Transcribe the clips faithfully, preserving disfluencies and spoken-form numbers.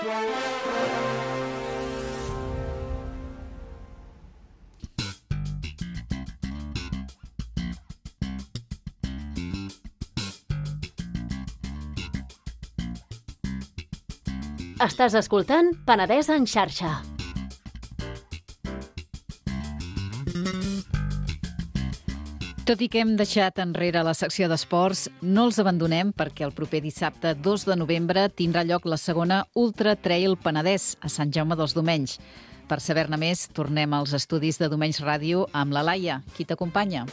Estàs escoltant Penedès en xarxa. Tot i que hem deixat enrere la secció d'esports, no els abandonem perquè el proper dissabte dos de novembre tindrà lloc la segona Ultra Trail Penedès a Sant Jaume dels Domenys. Per saber-ne més, tornem als estudis de Domenys Ràdio amb la Laia. Qui t'acompanya?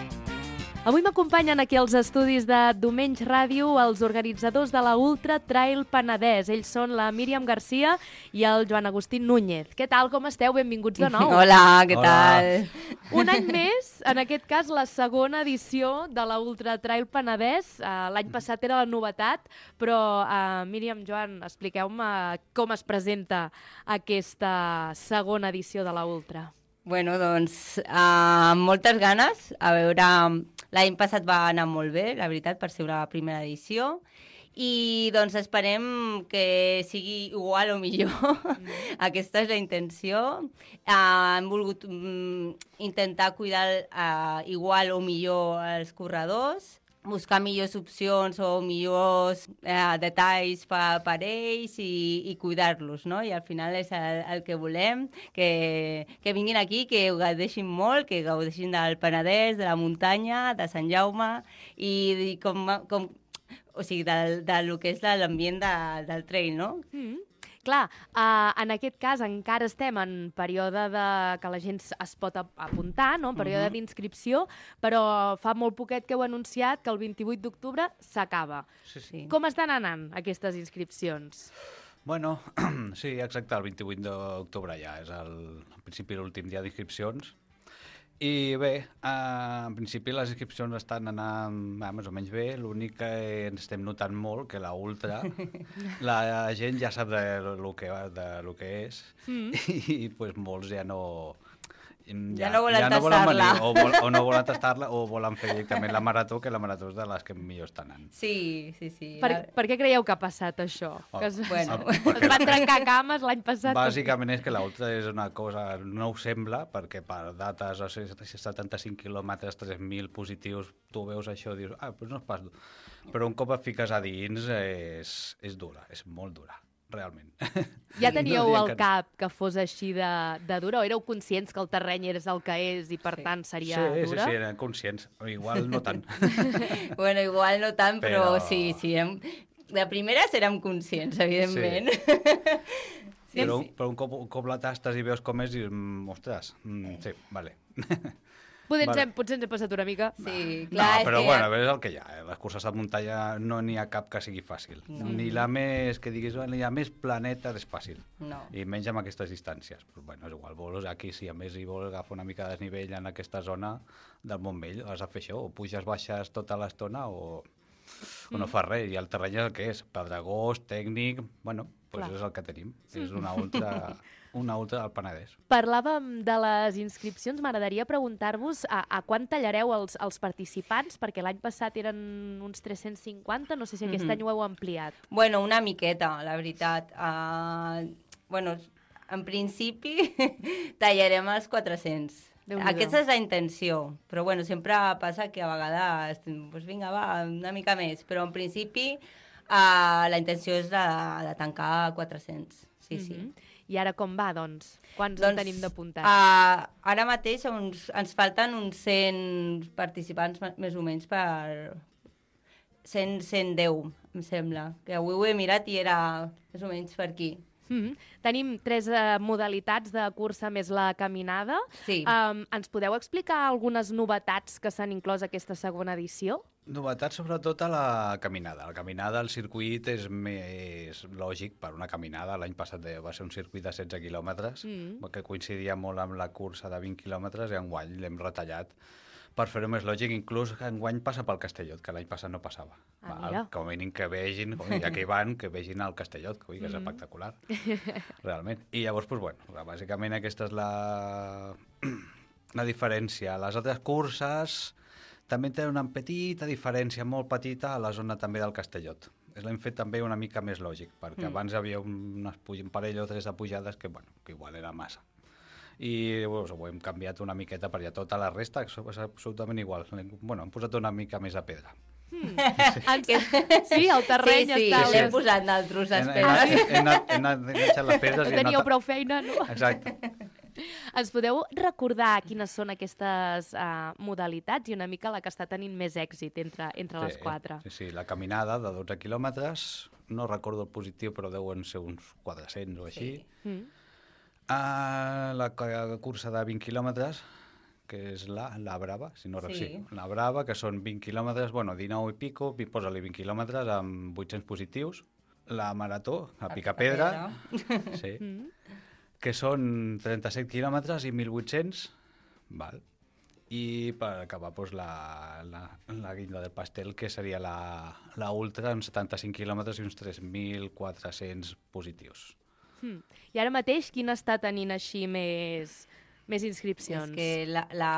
Avui m'acompanyen aquí als estudis de Domenys Ràdio els organitzadors de la Ultra Trail Penedès. Ells són la Míriam Garcia i el Joan Agustí Núñez. Què tal, com esteu? Benvinguts de nou. Hola, què Hola. tal? Un any més, en aquest cas, la segona edició de la Ultra Trail Penedès. Uh, L'any passat era la novetat, però uh, Míriam, Joan, expliqueu-me com es presenta aquesta segona edició de la Ultra. Bueno, doncs, uh, amb moltes ganes. A veure, l'any passat va anar molt bé, la veritat, per ser la primera edició. I doncs esperem que sigui igual o millor. Mm. Aquesta és la intenció. Uh, hem volgut um, intentar cuidar uh, igual o millor els corredors, buscar millors opcions o millors eh, detalls per, per ells i, i cuidar-los, no? I al final és el, el que volem, que, que vinguin aquí, que ho gaudeixin molt, que gaudeixin del Penedès, de la muntanya, de Sant Jaume, i, i com, com, o sigui, del, del que és l'ambient de, del trail, no? Mm. Clar, uh, en aquest cas encara estem en període de que la gent es pot apuntar, no? En període uh-huh. d'inscripció, però fa molt poquet que heu anunciat que el vint-i-vuit d'octubre s'acaba. Sí, sí. Com estan anant aquestes inscripcions? Bueno, sí, exacte, el vint-i-vuit d'octubre ja és el, en principi l'últim dia d'inscripcions. I bé, eh, en principi les inscripcions estan anant eh, més o menys bé, l'únic que ens estem notant molt que la Ultra, la gent ja sap de lo que, de lo que és mm. i, i pues, molts ja no... Ja, ja no volen ja no tastar-la. O, vol, o no volen tastar-la o volen fer directament la marató, que la marató és de les que millor estan anant. Sí, sí, sí. Per, per què creieu que ha passat això? Oh, que es, bueno. es van trencar cames l'any passat? Bàsicament és que la Ultra és una cosa, no ho sembla, perquè per dates, o sigui, setanta-cinc quilòmetres, tres mil positius, tu veus això i dius, ah, doncs no és pas dur. Però un cop et fiques a dins és, és dura, és molt dura. Realment. Ja teníeu no al que... cap que fos així de, de dura, o éreu conscients que el terreny és el que és i per sí. tant seria sí, dura? Sí, sí, eren conscients. Igual no tant. Bueno, igual no tant, però, però... sí, sí. Hem... De primeres érem conscients, evidentment. Sí. Sí, però, sí. però un cop, un cop la tastes i veus com és, i dius, ostres, mm, sí, vale. Potser, vale. ens hem, potser ens hem passat una mica. Sí, clar, no, però que... bueno, és el que hi ha. Eh? Les curses de muntanya no n'hi ha cap que sigui fàcil. No. Ni la més, que diguis, ni la més planeta és fàcil. No. I menys amb aquestes distàncies. Però, bueno, és igual, vols aquí, si a més hi vols agafar una mica de desnivell en aquesta zona del Montmell, has de fer això, o puges, baixes tota l'estona, o, o no fas res. I el terreny és el que és, pedregós, tècnic, bueno, doncs és el que tenim. És una ultra... una ultra del Penedès. Parlàvem de les inscripcions, m'agradaria preguntar-vos a, a quan tallareu els, els participants, perquè l'any passat eren uns tres-cents cinquanta, no sé si aquest mm-hmm. any ho heu ampliat. Bueno, una miqueta, la veritat. Uh, bueno, en principi tallarem els quatre-cents. Aquesta és la intenció, però bueno, sempre passa que a vegades, doncs vinga, va, una mica més, però en principi uh, la intenció és de, de tancar quatre-cents, sí, mm-hmm. sí. I ara com va, doncs? Quants doncs, en tenim d'apuntats? Uh, ara mateix uns, ens falten uns cent participants més o menys per cent, cent deu, em sembla. Que avui ho he mirat i era més o menys per aquí. Mm-hmm. Tenim tres uh, modalitats de cursa més la caminada. Sí. Um, ens podeu explicar algunes novetats que s'han inclòs a aquesta segona edició? Novetats sobretot a la caminada. La caminada, el circuit és més lògic per una caminada. L'any passat va ser un circuit de setze quilòmetres, mm. que coincidia molt amb la cursa de vint quilòmetres, i enguany l'hem retallat per fer-ho més lògic. Inclús enguany passa pel Castellot, que l'any passat no passava. Ah, Val? Com a mínim que vegin, ja que hi van, que vegin el Castellot, que, ui, que és mm. espectacular, realment. I llavors, doncs, bueno, bàsicament aquesta és la, la diferència. Les altres curses també tenen una petita diferència, molt petita, a la zona també del Castellot. l'hem fet també una mica més lògic, perquè Mm. abans hi havia unes puj- un parell o tres de pujades que, bueno, que igual era massa. I bueno, ho hem canviat una miqueta perquè tota la resta és absolutament igual. Bueno, hem posat una mica més a pedra. Ens... Sí, el terreny Sí, sí, està... l'hem posat nosaltres, Hem, hem, espera. anat, hem, anat, hem anat enganxant les pedres i hem Teníeu anat... prou feina, no? Exacte. Ens podeu recordar quines són aquestes uh, modalitats i una mica la que està tenint més èxit entre, entre les quatre? Sí, sí, la caminada de dotze quilòmetres, no recordo el positiu, però deuen ser uns quatre-cents o així. Sí. Mm. Uh, la ca- cursa de vint quilòmetres, que és la, la Brava, si no Sí. sí. la Brava, que són vint quilòmetres, bueno, dinou i pico, posa-li vint quilòmetres amb vuit-cents positius. La Marató, a Picapedra, sí, Mm. que són trenta-set quilòmetres i mil vuit-cents, val. I per acabar doncs, la, la, la guinda del pastel, que seria la, la Ultra, amb setanta-cinc quilòmetres i uns tres mil quatre-cents positius. Mm. I ara mateix, quina està tenint així més, més inscripcions? És que la, la...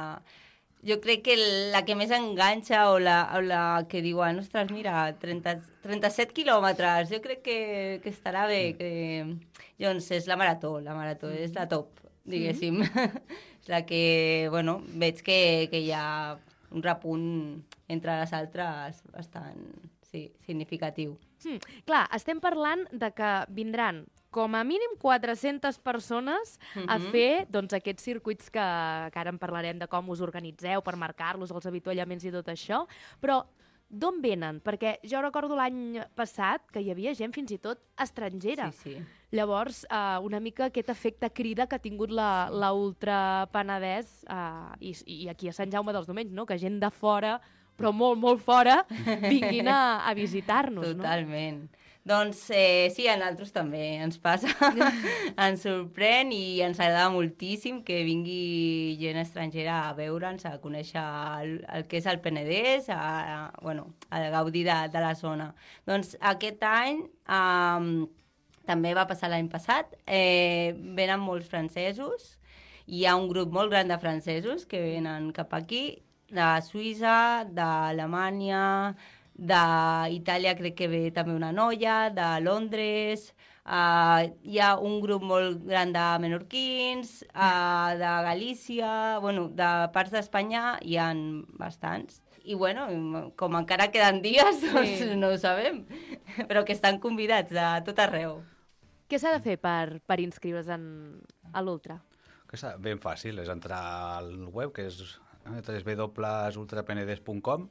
Jo crec que la que més enganxa o la, o la que diuen, ostres, mira, trenta, trenta-set quilòmetres, jo crec que, que estarà bé. Que... Doncs és la Marató, la Marató mm. és la top, diguéssim. Mm. És la que, bueno, veig que, que hi ha un repunt entre les altres bastant sí, significatiu. Mm. Clar, estem parlant de que vindran com a mínim quatre-centes persones Mhm. a fer doncs, aquests circuits que, que ara en parlarem de com us organitzeu per marcar-los, els avituallaments i tot això, però d'on venen? Perquè jo recordo l'any passat que hi havia gent fins i tot estrangera. Sí, sí. Llavors, eh, una mica aquest efecte crida que ha tingut la, la Ultra Penedès eh, i, i aquí a Sant Jaume dels Domenys, no? Que gent de fora, però molt, molt fora, vinguin a, a visitar-nos. Totalment. No? Doncs eh, sí, a nosaltres també ens passa, ens sorprèn i ens agrada moltíssim que vingui gent estrangera a veure'ns, a conèixer el, el que és el Penedès, a, a, bueno, a gaudir de, de la zona. Doncs aquest any, eh, també va passar l'any passat, eh, venen molts francesos, hi ha un grup molt gran de francesos que venen cap aquí, de Suïssa, d'Alemanya, d'Itàlia crec que ve també una noia, de Londres, uh, hi ha un grup molt gran de menorquins, uh, de Galícia, bueno, de parts d'Espanya hi ha bastants. I bueno, com encara queden dies, doncs Sí. no ho sabem, però que estan convidats de tot arreu. Què s'ha de fer per, per inscriure's en, a l'Ultra? Que és ben fàcil, és entrar al web, que és w w w punt ultrapenedès punt com,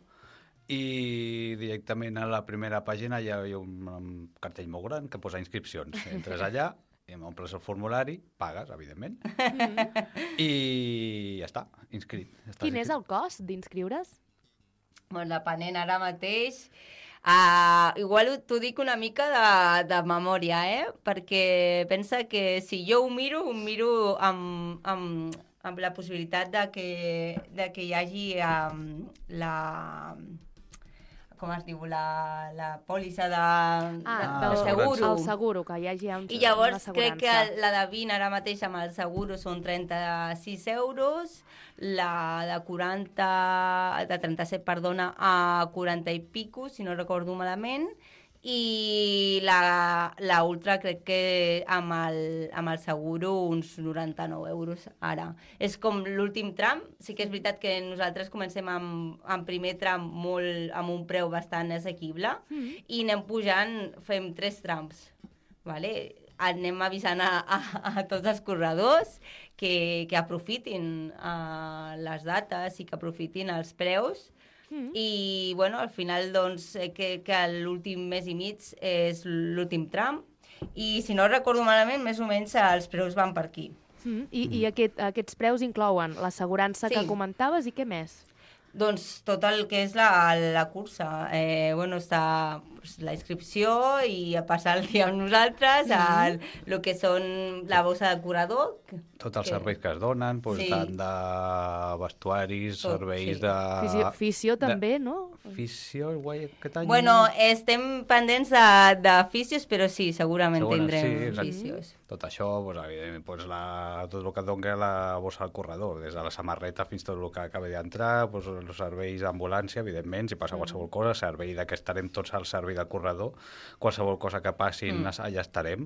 i directament a la primera pàgina hi ha un, un cartell molt gran que posa inscripcions. Entres allà, i omples el formulari, pagues, evidentment, Mm. i ja està, inscrit. Ja estàs Quin és inscrit. el cost d'inscriure's? Bueno, depenent ara mateix, uh, igual t'ho dic una mica de, de memòria, eh? Perquè pensa que si jo ho miro, ho miro amb, amb, amb la possibilitat de que, de que hi hagi um, la... com es diu, la, la pòlissa de, de, Ah, del del seguro. El seguro, que hi hagi un, I una llavors assegurança. crec que la de vint ara mateix amb el seguro són trenta-sis euros, la de quaranta, de trenta-set, perdona, a quaranta i pico, si no recordo malament, i la, la Ultra crec que amb el, amb el seguro uns noranta-nou euros ara. És com l'últim tram, sí que és veritat que nosaltres comencem amb, amb primer tram molt, amb un preu bastant assequible Mm. i anem pujant, fem tres trams, vale? Anem avisant a, a, a tots els corredors que, que aprofitin uh, les dates i que aprofitin els preus. Mm. I, bueno, al final, doncs, eh, que, que l'últim mes i mig és l'últim tram. I, si no recordo malament, més o menys els preus van per aquí. Mm. I, i aquest, aquests preus inclouen l'assegurança Sí. que comentaves i què més? Doncs tot el que és la, la cursa. Eh, bueno, està pues, la inscripció i a passar el dia amb nosaltres, el, el que són la bossa de corredor. Tots els que- serveis que es donen, doncs, Sí. tant de vestuaris, Tot, serveis sí. de... Fisio, fisio de- també, no? Fisio, guai, aquest any... Bueno, estem pendents de, de fisios, però sí, segurament Segona, tindrem sí, exacte. fisios. Tot això, doncs, evidentment, doncs, la, tot el que et dona la bossa al corredor, des de la samarreta fins tot el que acaba d'entrar, doncs, els serveis d'ambulància, evidentment, si passa qualsevol cosa, servei de que estarem tots al servei servei de corredor. Qualsevol cosa que passin, Mm. allà estarem.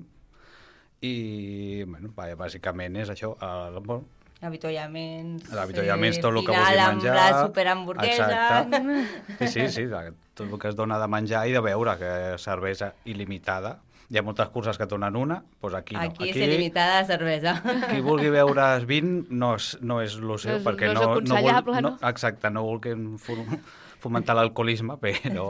I, bueno, bàsicament és això. El, bueno, Avituallaments... L'avituallaments, tot el que final vulgui amb menjar. la superhamburguesa. Exacte. Sí, sí, sí, tot el que es dona de menjar i de beure, que cervesa il·limitada. Hi ha moltes curses que et donen una, doncs aquí no. Aquí, aquí és il·limitada la cervesa. Qui vulgui beure vint no és, no és el seu, No és- perquè no és no, aconsellable, vol, no? Exacte, no vulguin fu- fomentar l'alcoholisme, però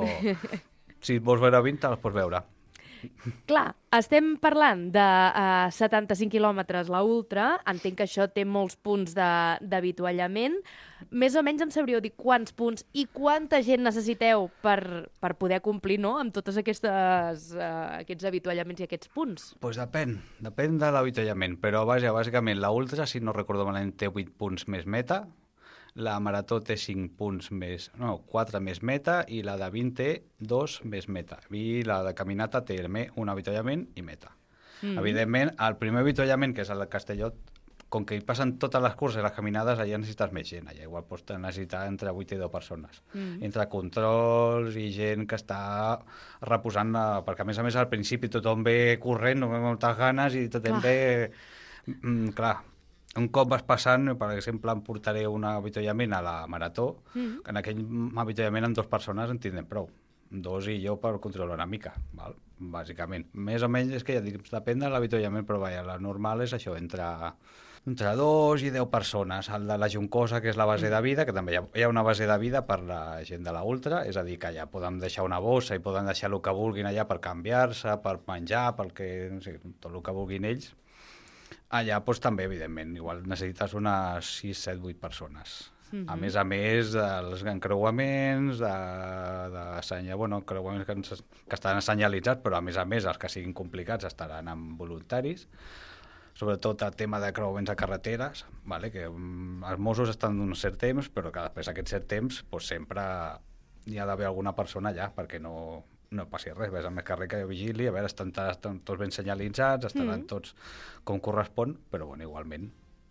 si vols beure vint, te les pots beure. Clar, estem parlant de uh, setanta-cinc quilòmetres la ultra, entenc que això té molts punts de- d'avituallament. Més o menys em sabríeu dir quants punts i quanta gent necessiteu per, per poder complir, no?, amb tots aquestes, uh, aquests avituallaments i aquests punts. Doncs pues depèn, depèn de l'avituallament, però vaja, bàsicament la ultra, si no recordo malament, té vuit punts més meta, la marató té cinc punts més, no, quatre més meta, i la de vint té dos més meta. I la de caminata té un avituallament i meta. Mm. Evidentment, el primer avituallament, que és el de Castelló, com que hi passen totes les curses i les caminades, allà necessites més gent. Allà igual pots necessitar entre vuit i deu persones. Mm. Entre controls i gent que està reposant, eh, perquè a més a més al principi tothom ve corrent, no ve amb moltes ganes i tothom ve... Mm, clar, un cop vas passant, per exemple, em portaré un avituallament a la marató, mm. que en aquell avituallament amb dues persones en tindrem prou. Dos i jo per controlar una mica, val? Bàsicament. Més o menys és que ja dic, depèn de l'avituallament, però vaja, la normal és això, entre, entre dos i deu persones. El de la Juncosa, que és la base de vida, que també hi ha, hi ha una base de vida per la gent de la ultra, és a dir, que allà podem deixar una bossa i poden deixar el que vulguin allà per canviar-se, per menjar, pel que, no sé, tot el que vulguin ells. Allà doncs, també, evidentment, igual necessites unes sis, set, vuit persones. Uh-huh. A més a més dels encreuaments, de, de senya, bueno, encreuaments que, ens, que estan senyalitzats, però a més a més els que siguin complicats estaran amb voluntaris, sobretot el tema de creuaments a carreteres, vale? Que um, els Mossos estan d'un cert temps, però que després d'aquest cert temps doncs, sempre hi ha d'haver alguna persona allà perquè no... no passi res, ves a més carrer que vigili, a veure, estan, estan tots ben senyalitzats, estaran mm. tots com correspon, però bueno, igualment.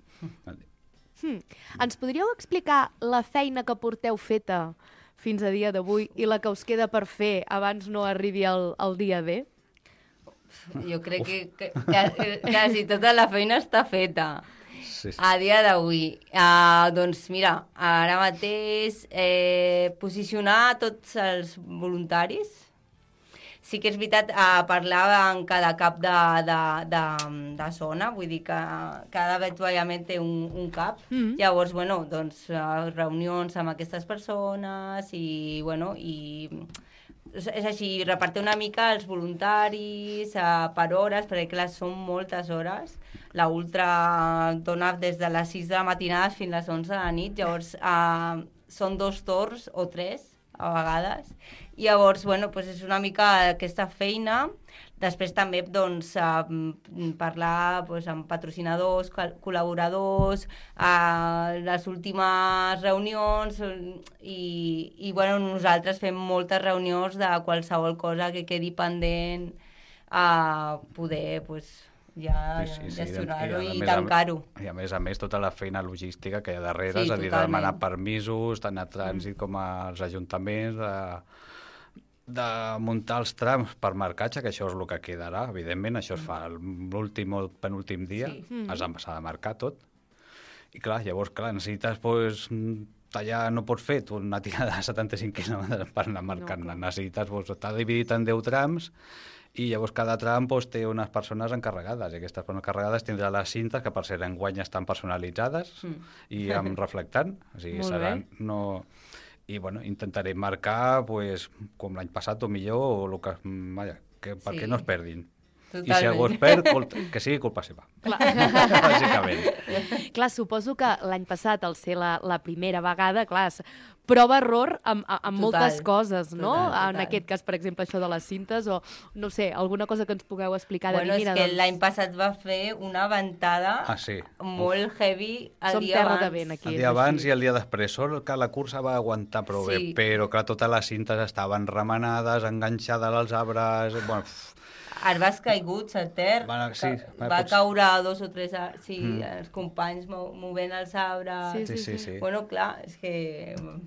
Mm. Ens podríeu explicar la feina que porteu feta fins a dia d'avui i la que us queda per fer abans no arribi el, el dia D? Jo crec que, que, que quasi tota la feina està feta. Sí, sí. A dia d'avui. Uh, doncs mira, ara mateix eh, posicionar tots els voluntaris. Sí que és veritat, eh, parlar en cada cap de, de, de, de zona, vull dir que cada avituallament té un, un cap. Mm-hmm. Llavors, bueno, doncs, uh, reunions amb aquestes persones i, bueno, i és així, repartir una mica els voluntaris uh, per hores, perquè clar, són moltes hores. La ultra dona des de les sis de la matinada fins a les onze de la nit, llavors uh, són dos torns o tres a vegades. I llavors, bueno, doncs és una mica aquesta feina. Després també, doncs, eh, parlar doncs, amb patrocinadors, col·laboradors, eh, les últimes reunions i, i, bueno, nosaltres fem moltes reunions de qualsevol cosa que quedi pendent a poder, doncs, ja sí, sí, sí, gestionar-ho i, i tancar-ho. I a més a més tota la feina logística que hi ha darrere, Sí, és a dir, de totalment. demanar permisos, tant a trànsit mm. com als ajuntaments, de, de muntar els trams per marcatge, que això és el que quedarà, evidentment, això es fa l'últim o penúltim dia, Sí. mm. s'ha de marcar tot. I clar, llavors, clar, necessites, pues, tallar, no pots fer tu una tirada de setanta-cinc quilòmetres per anar marcant, no, necessites, pues, està dividit en deu trams, i llavors cada tram doncs, té unes persones encarregades, i aquestes persones encarregades tindran les cintes, que per ser enguany estan personalitzades mm. i amb reflectant, o sigui, Molt seran, no... I bueno, intentaré marcar, pues, com l'any passat o millor, o el que, vaja, que, perquè Sí. no es perdin. Totalment. I si algú es perd, que sigui culpa seva. Clar. Bàsicament. Clar, suposo que l'any passat, al ser la, la primera vegada, clar, s- prova-error amb, amb Total. moltes coses, no? Total, total. En aquest cas, per exemple, això de les cintes, o, no sé, alguna cosa que ens pugueu explicar. De Bueno, dir, és mira, que doncs, l'any passat va fer una ventada Ah, sí. molt heavy el som dia terra abans. de vent, aquí. El és dia abans així. i el dia després. Sort que la cursa va aguantar prou bé, Sí. però clar, totes les cintes estaven remenades, enganxades als arbres... Bueno, uf, Arbres caiguts a terra, Bueno, sí, va, va, va pots- caure dos o tres, sí, Mm. els companys mo movent els arbres. Sí, sí, sí, sí. Bueno, clar, és que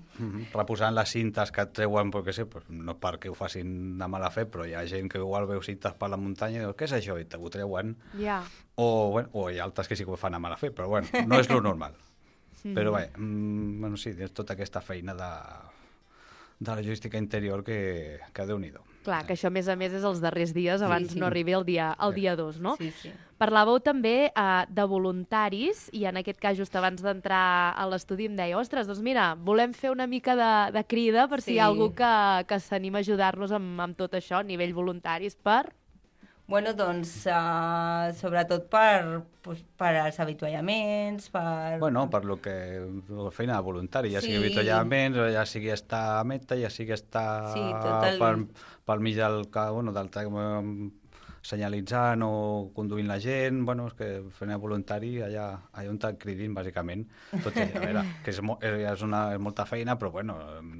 Mm-hmm. Reposant les cintes que et treuen, perquè sé, pues, no perquè ho facin de mala fe, però hi ha gent que igual veu cintes per la muntanya i diu, què és això? I te ho treuen. Ja. O, bueno, o hi ha altres que sí que ho fan a mala fe, però bueno, no és lo normal. Mm. Però bé, mm, bueno, sí, és tota aquesta feina de, de la logística interior que, que Déu-n'hi-do. Clar, que això, a més a més, és els darrers dies abans Sí, sí. no arribi el dia, el Sí. dia dos, no? Sí, sí. Parlàveu també uh, de voluntaris i en aquest cas just abans d'entrar a l'estudi em deia, ostres, doncs mira, volem fer una mica de, de crida per si Sí. hi ha algú que, que s'anima a ajudar-nos amb, amb tot això a nivell voluntaris per... Bueno, doncs, uh, sobretot per, pues, per als avituallaments, per... Bueno, per lo que la feina de voluntari, ja sigui Sí. avituallaments, o ja sigui estar a meta, ja sigui estar Sí, tot el- per, pel mig del, ca- bueno, del um, senyalitzant o conduint la gent, bueno, és que feina de voluntari allà, allà on te'n cridin, bàsicament. Tot i, a veure, que és, mo, és, una, és molta feina, però bueno...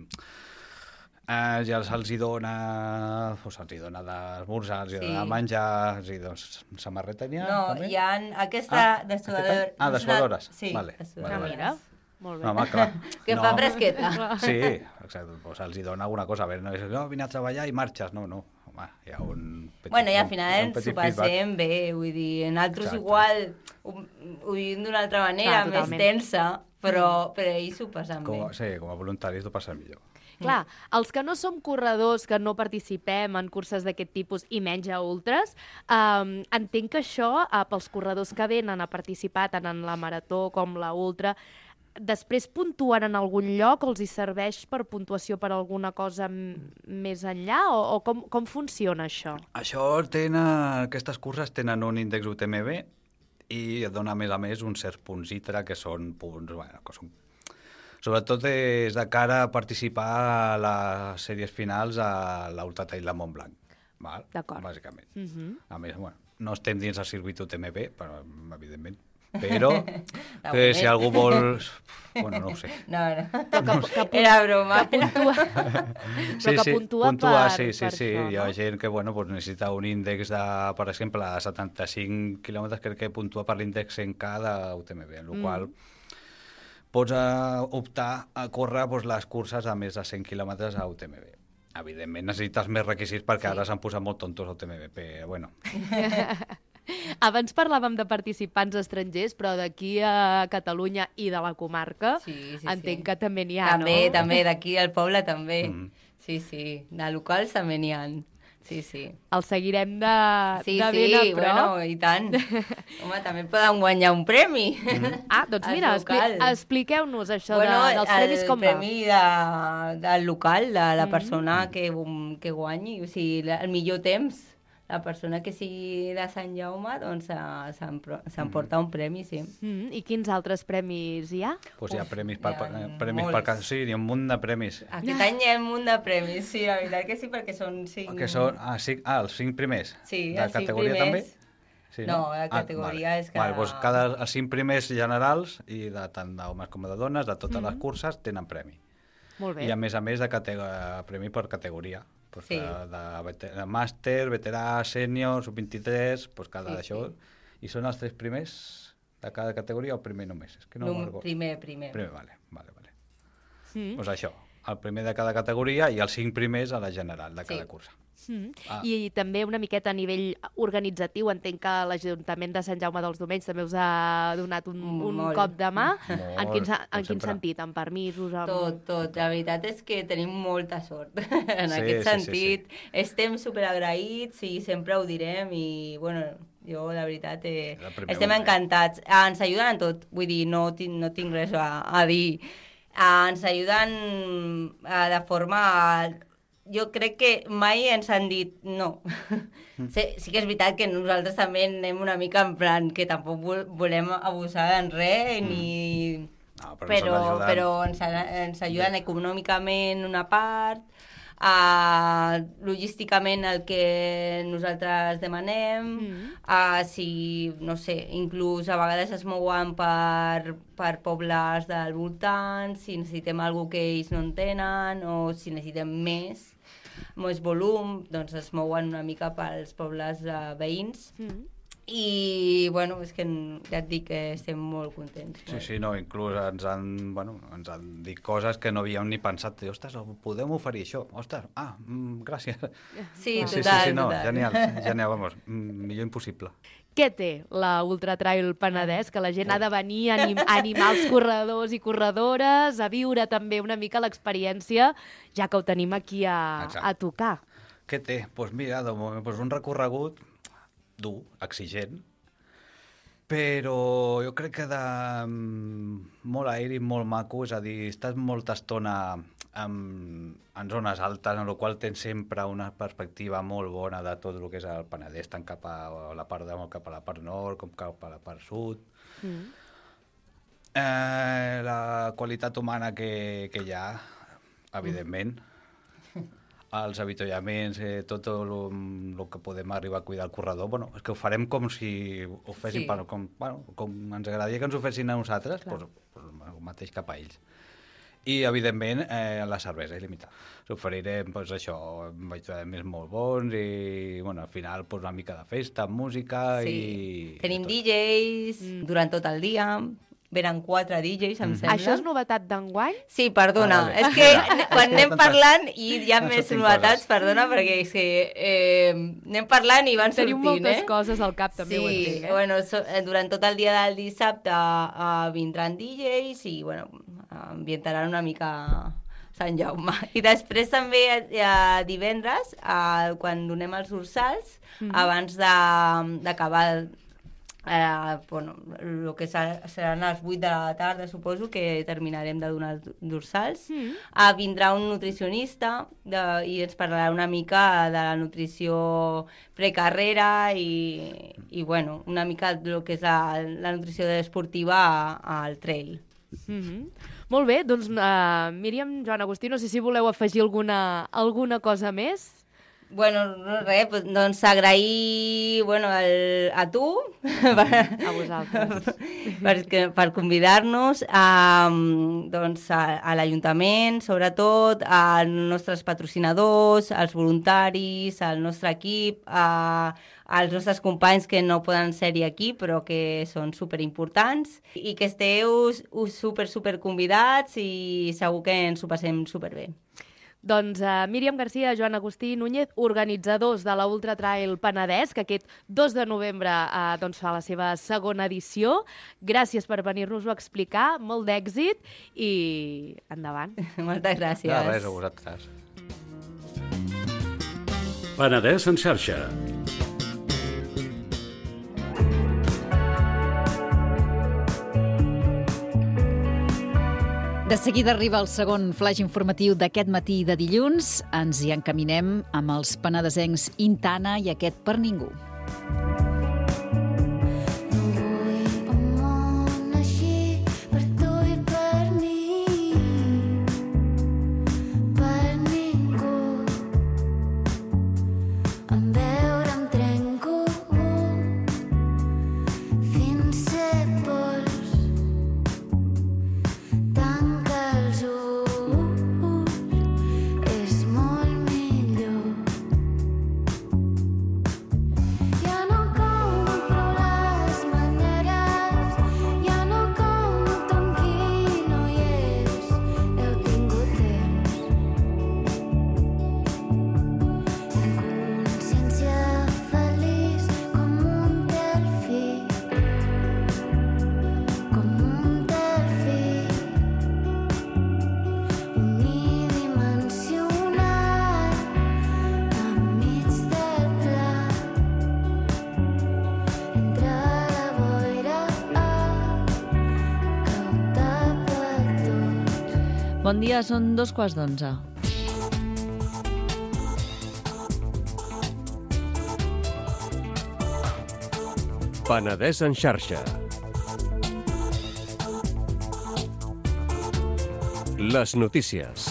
Eh, ja se'ls hi dona, pues, se'ls hi dona d'esmorzar, se'ls hi Sí. dona de menjar, sí, doncs, samarreta n'hi ha, No, també? hi ha aquesta Ah, dessuadora... aquest any? Ah, dessuadores. Sí, Vale, dessuadores. vale, Ah, mira, molt bé. No, home, clar. Que no. fa fresqueta. Sí, exacte, pues se'ls hi dona alguna cosa. A veure, no és, no, vine a treballar i marxes. No, no, home, hi ha un... Petit, Bueno, i al un- final hi ha un ens petit ho passem bé, vull dir, nosaltres Exacte. igual ho, ho vivim d'una altra manera, Clar, més totalment. tensa, però, però ells ho passen Com, bé. sí, com a voluntaris t'ho passes millor. Clar, els que no som corredors, que no participem en curses d'aquest tipus i menys a ultres, um, entenc que això, uh, pels corredors que venen a participar tant en la marató com la ultra, després puntuen en algun lloc o els hi serveix per puntuació per alguna cosa m- més enllà? O, o com, com funciona això? Això tenen, aquestes curses tenen un índex U T M B i et dona, a més a més, uns certs punts I T R A, que són punts, bueno, que són... Sobretot és de cara a participar a les sèries finals a l'Ultra Trail de Montblanc. Val? D'acord. Bàsicament. Uh -huh. A més, bueno, no estem dins el circuit U T M B, però, evidentment, però De que si moment. algú vol... Bueno, no ho sé. No, no. Però que, que, pu- Era broma. que puntua, però que puntua, puntua, per, sí, sí, per sí. això, Hi ha no? gent que, bueno, pues necessita un índex de, per exemple, de setanta-cinc quilòmetres, crec que puntua per l'índex cent K de U T M B, en la Mm. qual pots uh, optar a córrer pues, les curses a més de cent quilòmetres a U T M B. Evidentment necessites més requisits perquè Sí. ara s'han posat molt tontos a U T M B, però bueno. Abans parlàvem de participants estrangers, però d'aquí a Catalunya i de la comarca Sí, sí, entenc sí. que també n'hi ha, També, no? també, d'aquí al poble també. Mm. Sí, sí, de locals també n'hi ha. Sí, sí. El seguirem de, Sí, de sí, ben a prop. bueno, i tant. Home, també poden guanyar un premi. Ah, doncs El mira, expli local. expliqueu-nos això bueno, de, dels premis com el premi de, del local, de la Mhm. persona que, que guanyi, o sigui, la- el millor temps, la persona que sigui de Sant Jaume, doncs eh, s'empro- s'emporta un premi, sí. va. Mm, I quins altres premis hi ha? Pues hi ha Uf, premis hi per, ha per, premis per molts. cada... Sí, hi ha un munt de premis. Aquest any hi ha un munt de premis, sí, la veritat que sí, perquè són cinc... Que són, ah, sí, ah, els cinc primers. Sí, de els cinc categoria primers. també? Sí, No, la categoria vale. és que- Vale, doncs cada, els cinc primers generals, i de tant d'homes com de dones, de totes Mhm. les curses, tenen premi. Molt bé. I a més a més de categ- premi per categoria. Pues Sí. de, de, vete- de màster, veterà, sènior, sub vint-i-tres, pues cada Sí, d'això. sí. I són els tres primers de cada categoria o el primer només? És que no Num- me'n recordo. primer, primer. Primer, vale, vale, vale. Mm. Doncs això, el primer de cada categoria i els cinc primers a la general de cada Sí. cursa. Mm. Ah. I també una miqueta a nivell organitzatiu, entenc que l'Ajuntament de Sant Jaume dels Domenys també us ha donat un, un Molt. cop de mà. Molt, En quin, se- com en quin sempre. sentit? En permisos? Amb... Tot, tot. La veritat és que tenim molta sort en Sí, aquest sí, sí, sentit. Estem superagraïts i sempre ho direm i, bueno, jo la veritat eh, És el primer estem moment. encantats. Ah, ens ajuden en tot, vull dir, no, tinc, no tinc res a, a dir. Ah, ens ajuden ah, de forma... Jo crec que mai ens han dit no. Sí, sí que és veritat que nosaltres també anem una mica en plan que tampoc vol- volem abusar en res ni... No, però, però, ens han però ajudat. ens, ens ajuden econòmicament una part, uh, logísticament el que nosaltres demanem, Mm. uh, si, no sé, inclús a vegades es mouen per, per pobles del voltant, si necessitem alguna que ells no en tenen o si necessitem més, més volum, doncs es mouen una mica pels pobles uh, veïns. Mm. I, bueno, és que ja et dic que estem molt contents. Sí, sí, no, inclús ens han, bueno, ens han dit coses que no havíem ni pensat. Ostres, podem oferir això? Ostres, ah, mm, gràcies. Sí, ah, total, sí, sí, sí, no, total. genial, genial, vamos, millor impossible. Què té la Ultra Trail Penedès? Que la gent ha de venir a anim a animar els corredors i corredores, a viure també una mica l'experiència, ja que ho tenim aquí a, a tocar. Què té? Doncs pues mira, de moment, pues un recorregut dur, exigent, però jo crec que de molt aeri, molt maco, és a dir, estàs molta estona en, en zones altes, en la qual tens sempre una perspectiva molt bona de tot el que és el Penedès, tant cap a la part de, cap a la part nord com cap a la part sud. Mm. Eh, la qualitat humana que, que hi ha, evidentment, mm. els avituallaments, eh, tot el que podem arribar a cuidar el corredor, bueno, és que ho farem com si ho fessin, sí. per, com, bueno, com ens agradaria que ens ho fessin a nosaltres, doncs, doncs, el mateix cap a ells. I, evidentment, eh, la cervesa il·limitada. S'oferirem, doncs, això, avituallaments molt bons i, bueno, al final, doncs, una mica de festa, música sí. i... Tenim D Js mm. durant tot el dia. Venen quatre D Js, em mm. sembla. Això és novetat d'enguany? Sí, perdona. Ah, vale. És que Mira, quan és que anem parlant i hi ha més novetats, coses. Perdona, perquè és que eh, anem parlant i van Tenim sortint, moltes eh? coses al cap, també sí, ho entenc, eh? Bueno, so, durant tot el dia del dissabte uh, vindran D Js i, bueno, ambientaran una mica Sant Jaume. I després també uh, divendres, uh, quan donem els dorsals, mm-hmm. abans d'acabar Eh, bueno, el que seran les vuit de la tarda, suposo que terminarem de donar els dorsals. Mm. Eh, vindrà un nutricionista de, i ens parlarà una mica de la nutrició precarrera i, i bueno, una mica del que és la, la nutrició esportiva al trail. Mm-hmm. Molt bé, doncs uh, Míriam, Joan Agustí, no sé si voleu afegir alguna, alguna cosa més. Bueno, no res, doncs agrair bueno, el, a tu per, a vosaltres per, per convidar-nos a, doncs, a, a l'Ajuntament, sobretot, als nostres patrocinadors, als voluntaris, al nostre equip, a, als nostres companys que no poden ser-hi aquí però que són superimportants i que esteu super, super convidats i segur que ens ho passem superbé. Doncs uh, Míriam Garcia, Joan Agustí Núñez, organitzadors de la Ultra Trail Penedès, que aquest dos de novembre uh, doncs fa la seva segona edició. Gràcies per venir-nos-ho a explicar, molt d'èxit i endavant. Moltes gràcies. De res, a vosaltres. Penedès en xarxa. De seguida arriba el segon flaix informatiu d'aquest matí de dilluns. Ens hi encaminem amb els penedesencs Intana i aquest Per Ningú. Bon dia, són dos quarts d'onze. Penedès en xarxa. Les notícies.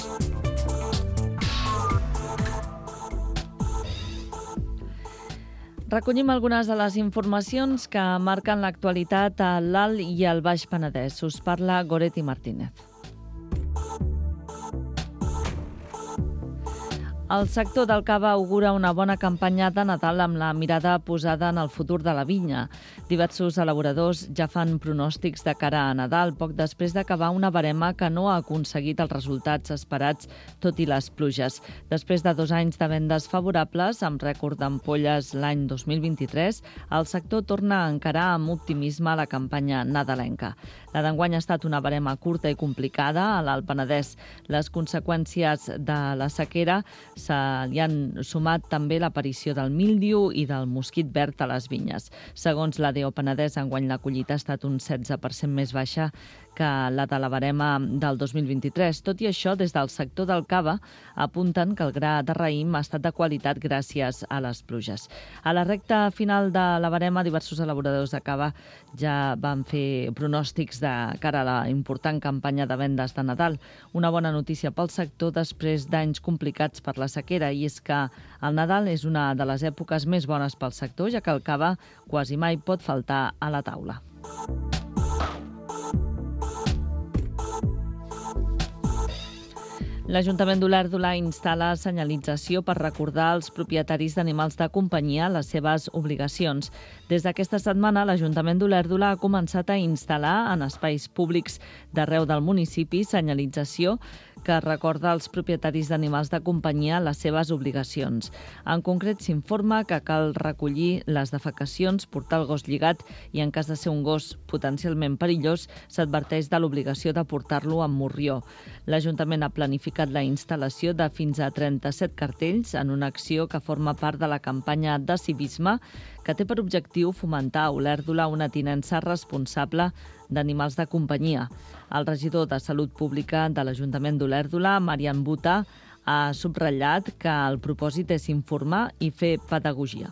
Recollim algunes de les informacions que marquen l'actualitat a l'Alt i al Baix Penedès. Us parla Goretti Martínez. El sector del cava augura una bona campanya de Nadal amb la mirada posada en el futur de la vinya. Diversos elaboradors ja fan pronòstics de cara a Nadal, poc després d'acabar una barema que no ha aconseguit els resultats esperats, tot i les pluges. Després de dos anys de vendes favorables, amb rècord d'ampolles l'any dos mil vint-i-tres, el sector torna a encarar amb optimisme la campanya nadalenca. La d'enguany ha estat una barema curta i complicada a l'Alt Penedès. Les conseqüències de la sequera se li han sumat també l'aparició del míldiu i del mosquit verd a les vinyes. Segons l'A D O Penedès, enguany la collita ha estat un setze per cent més baixa que la de la barema del dos mil vint-i-tres. Tot i això, des del sector del cava apunten que el gra de raïm ha estat de qualitat gràcies a les pluges. A la recta final de la barema, diversos elaboradors de cava ja van fer pronòstics de cara a la important campanya de vendes de Nadal. Una bona notícia pel sector després d'anys complicats per la sequera, i és que el Nadal és una de les èpoques més bones pel sector, ja que el cava quasi mai pot faltar a la taula. L'Ajuntament d'Olèrdola instal·la senyalització per recordar als propietaris d'animals de companyia les seves obligacions. Des d'aquesta setmana, l'Ajuntament d'Olèrdola ha començat a instal·lar en espais públics d'arreu del municipi senyalització que recorda als propietaris d'animals de companyia les seves obligacions. En concret, s'informa que cal recollir les defecacions, portar el gos lligat i, en cas de ser un gos potencialment perillós, s'adverteix de l'obligació de portar-lo amb morrió. L'Ajuntament ha planificat la instal·lació de fins a trenta-set cartells en una acció que forma part de la campanya de civisme que té per objectiu fomentar a Olèrdola una tinença responsable d'animals de companyia. El regidor de Salut Pública de l'Ajuntament d'Olèrdola, Marian Buta, ha subratllat que el propòsit és informar i fer pedagogia.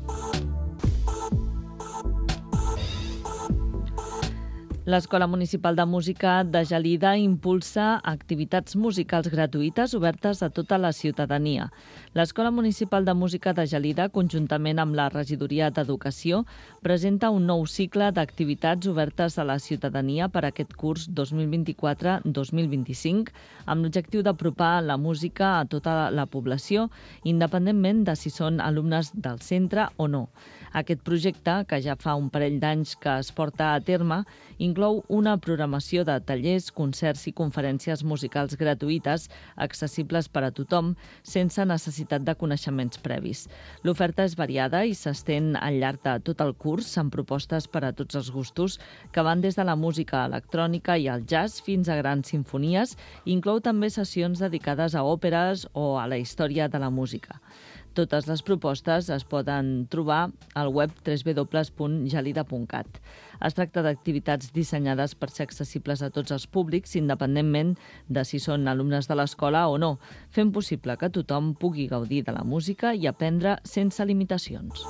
L'Escola Municipal de Música de Gelida impulsa activitats musicals gratuïtes obertes a tota la ciutadania. L'Escola Municipal de Música de Gelida, conjuntament amb la Regidoria d'Educació, presenta un nou cicle d'activitats obertes a la ciutadania per a aquest curs dos mil vint-i-quatre dos mil vint-i-cinc, amb l'objectiu d'apropar la música a tota la població, independentment de si són alumnes del centre o no. Aquest projecte, que ja fa un parell d'anys que es porta a terme, inclou una programació de tallers, concerts i conferències musicals gratuïtes accessibles per a tothom, sense necessitat de coneixements previs. L'oferta és variada i s'estén al llarg de tot el curs amb propostes per a tots els gustos que van des de la música electrònica i el jazz fins a grans sinfonies i inclou també sessions dedicades a òperes o a la història de la música. Totes les propostes es poden trobar al web w w w punt gelida punt cat. Es tracta d'activitats dissenyades per ser accessibles a tots els públics, independentment de si són alumnes de l'escola o no, fent possible que tothom pugui gaudir de la música i aprendre sense limitacions.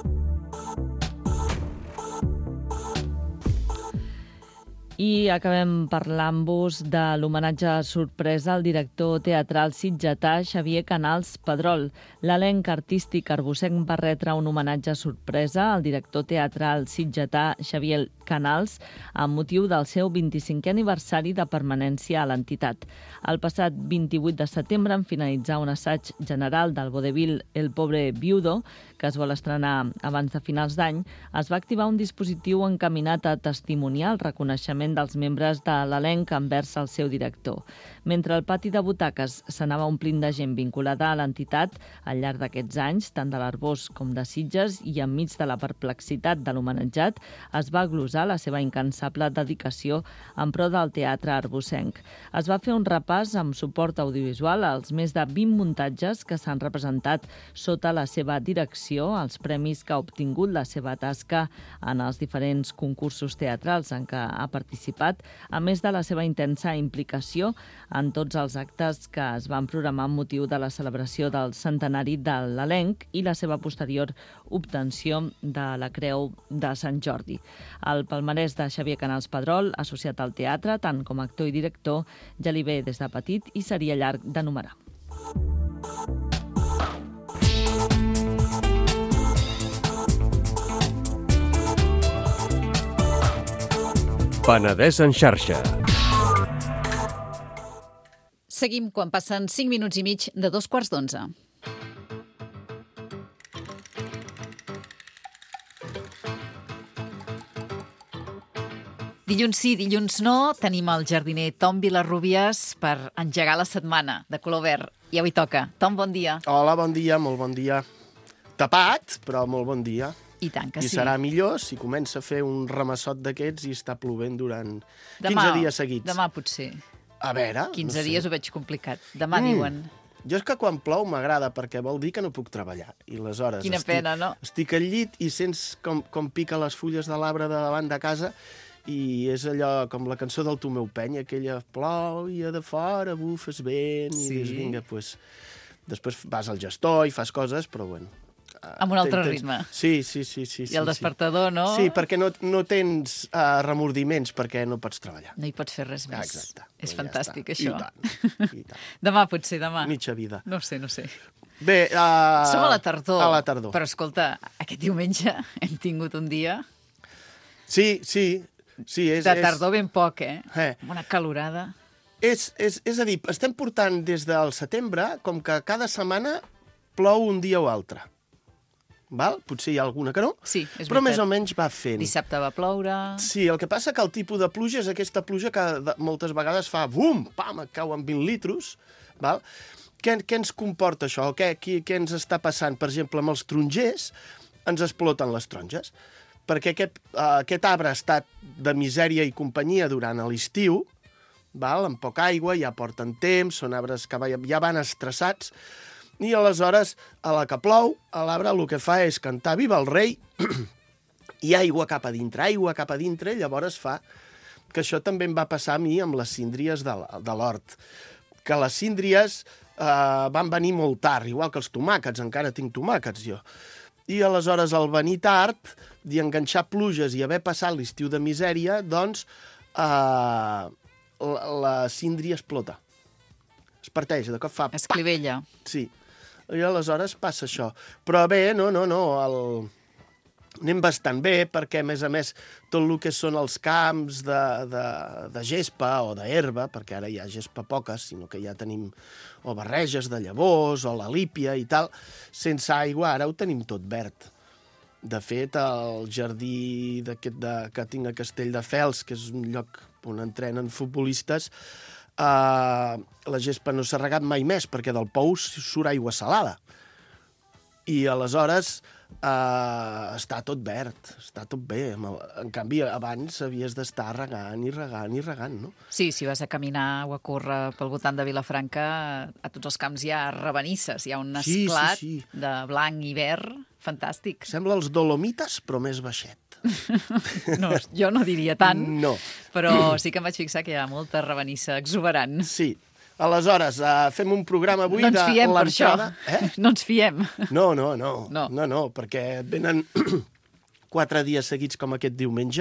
I acabem parlant-vos de l'homenatge sorpresa al director teatral sitgetà Xavier Canals Pedrol. L'elenc artístic arbocenc va retre un homenatge sorpresa al director teatral sitgetà Xavier Canals amb motiu del seu vint-i-cinquè aniversari de permanència a l'entitat. El passat vint-i-vuit de setembre, en finalitzar un assaig general del vodevil El pobre viudo, que es vol estrenar abans de finals d'any, es va activar un dispositiu encaminat a testimoniar el reconeixement dels membres de l'elenc envers el seu director. Mentre el pati de butaques s'anava omplint de gent vinculada a l'entitat al llarg d'aquests anys, tant de l'Arbós com de Sitges, i enmig de la perplexitat de l'homenatjat, es va glosar la seva incansable dedicació en pro del teatre arbocenc. Es va fer un repàs amb suport audiovisual als més de vint muntatges que s'han representat sota la seva direcció, els premis que ha obtingut la seva tasca en els diferents concursos teatrals en què ha participat, a més de la seva intensa implicació en tots els actes que es van programar amb motiu de la celebració del centenari de l'elenc i la seva posterior obtenció de la Creu de Sant Jordi. El palmarès de Xavier Canals Pedrol, associat al teatre, tant com a actor i director, ja li ve des de petit i seria llarg d'enumerar. Penedès en xarxa. Seguim quan passen cinc minuts i mig de dos quarts d'onze. Dilluns sí, dilluns no, tenim el jardiner Tom Vilarrubias per engegar la setmana de color verd. I avui toca. Tom, bon dia. Hola, bon dia, molt bon dia. Tapat, però molt bon dia. I tant que I sí. serà millor si comença a fer un ramassot d'aquests i està plovent durant Demà, quinze dies seguits. Demà potser. A veure... quinze no sé. dies ho veig complicat. Demà Mm. diuen. Jo és que quan plou m'agrada perquè vol dir que no puc treballar. I aleshores Quina estic, pena, no? estic al llit i sents com, com pica les fulles de l'arbre de davant de casa i és allò com la cançó del Tu meu peny, aquella plou i a de fora bufes vent i Sí. dius, vinga, pues, després vas al gestor i fas coses, però bueno... Amb un altre tens- ritme. Sí, sí, sí. sí I el sí, despertador, no? Sí, perquè no, no tens uh, remordiments perquè no pots treballar. No hi pots fer res més. Exacte. És Doncs ja fantàstic, està. això. I tant, i tant. Demà potser, demà. Mitja vida. No ho sé, no ho sé. Bé, uh, Som a la tardor. A la tardor. Però escolta, aquest diumenge hem tingut un dia Sí, sí, sí. És, de tardor ben poc, eh? Eh. Amb una calorada. És, és, és a dir, estem portant des del setembre com que cada setmana plou un dia o altre. Val? Potser hi ha alguna que no, Sí, és però més veritat. o menys va fent. Dissabte va ploure... Sí, el que passa que el tipus de pluja és aquesta pluja que de, moltes vegades fa bum, pam, et cauen vint litros. Val? Què, què ens comporta això? Què, què, què ens està passant? Per exemple, amb els tarongers ens exploten les taronges, perquè aquest, uh, aquest arbre ha estat de misèria i companyia durant l'estiu, val? Amb poca aigua, ja porten temps, són arbres que va- ja van estressats, i aleshores, a la que plou, l'arbre el que fa és cantar Viva el rei, i aigua cap a dintre, aigua cap a dintre, i llavors fa que això també em va passar a mi amb les síndries de, l- de l'hort. Que les síndries eh, van venir molt tard, igual que els tomàquets, encara tinc tomàquets jo. I aleshores, al venir tard, i enganxar pluges i haver passat l'estiu de misèria, doncs eh, la, la síndria explota. Es parteix, de cop fa... Esclivella. Sí. I aleshores passa això. Però bé, no, no, no, el... anem bastant bé perquè, a més a més, tot el que són els camps de, de, de gespa o d'herba, perquè ara hi ha gespa poques, sinó que ja tenim o barreges de llavors o la lípia i tal, sense aigua ara ho tenim tot verd. De fet, el jardí d'aquest de, que tinc a Castelldefels, que és un lloc on entrenen futbolistes, Uh, la gespa no s'ha regat mai més perquè del pou surt aigua salada i aleshores uh, està tot verd, està tot bé. En canvi, abans havies d'estar regant i regant i regant, no? Sí, si vas a caminar o a córrer pel voltant de Vilafranca, a tots els camps hi ha rabenisses, hi ha un Sí, sí, esclat sí. de blanc i verd fantàstic. Sembla els Dolomites, però més baixet. No, jo no diria tant, No. però sí que em vaig fixar que hi ha molta rabenissa exuberant. Sí. Aleshores, uh, fem un programa avui No ens de fiem per això. l'entrada. Eh? No ens fiem. No, no, no, No. no, no, perquè venen quatre dies seguits com aquest diumenge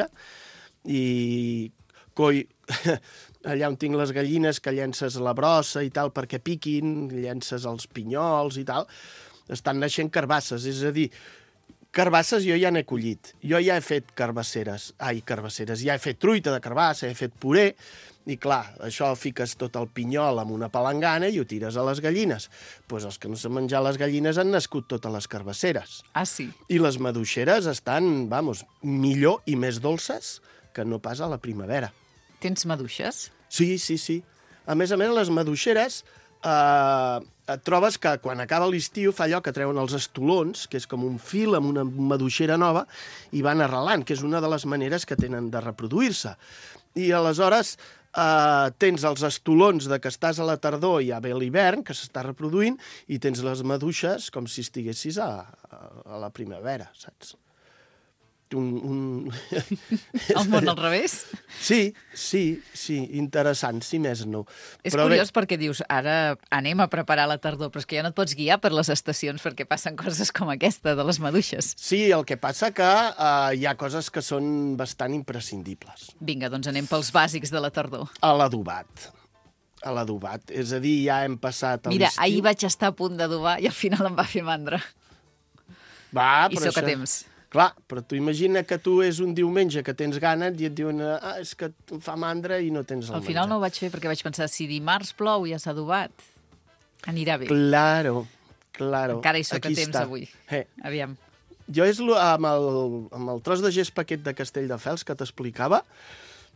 i coi, allà on tinc les gallines que llences la brossa i tal perquè piquin, llences els pinyols i tal, estan naixent carbasses, és a dir, carbasses jo ja n'he collit, jo ja he fet carbasseres, ai, carbasseres, ja he fet truita de carbassa, he fet puré, i clar, això fiques tot el pinyol amb una palangana i ho tires a les gallines. Doncs pues els que no s'han menjat les gallines han nascut totes les carbasseres. Ah, sí? I les maduixeres estan, vamos, millor i més dolces que no pas a la primavera. Tens maduixes? Sí, sí, sí. A més a més, les maduixeres eh, et trobes que quan acaba l'estiu fa allò que treuen els estolons, que és com un fil amb una maduixera nova, i van arrelant, que és una de les maneres que tenen de reproduir-se. I aleshores eh, tens els estolons de que estàs a la tardor i ja ve l'hivern, que s'està reproduint, i tens les maduixes com si estiguessis a, a, a la primavera, saps? Un, un... El món al revés? Sí, sí, sí, interessant, si més no. És Però curiós bé, perquè dius, ara anem a preparar la tardor, però és que ja no et pots guiar per les estacions perquè passen coses com aquesta de les maduixes. sí, el que passa que uh, hi ha coses que són bastant imprescindibles. Vinga, doncs anem pels bàsics de la tardor. A l'adobat. A l'adobat. És a dir, ja hem passat a Mira, l'estiu. ahir vaig estar a punt d'adobar i al final em va fer mandra. Va, I però sóc a això- temps. Clar, però tu imagina que tu és un diumenge que tens gana i et diuen ah, és que em fa mandra i no tens el Al final menjar. no ho vaig fer perquè vaig pensar, si dimarts plou i ja s'ha adobat, anirà bé. Claro, claro. Encara hi sóc Aquí a temps està. avui. Eh. Aviam. Jo és lo, amb, el, amb el tros de gespa aquest de Castelldefels que t'explicava,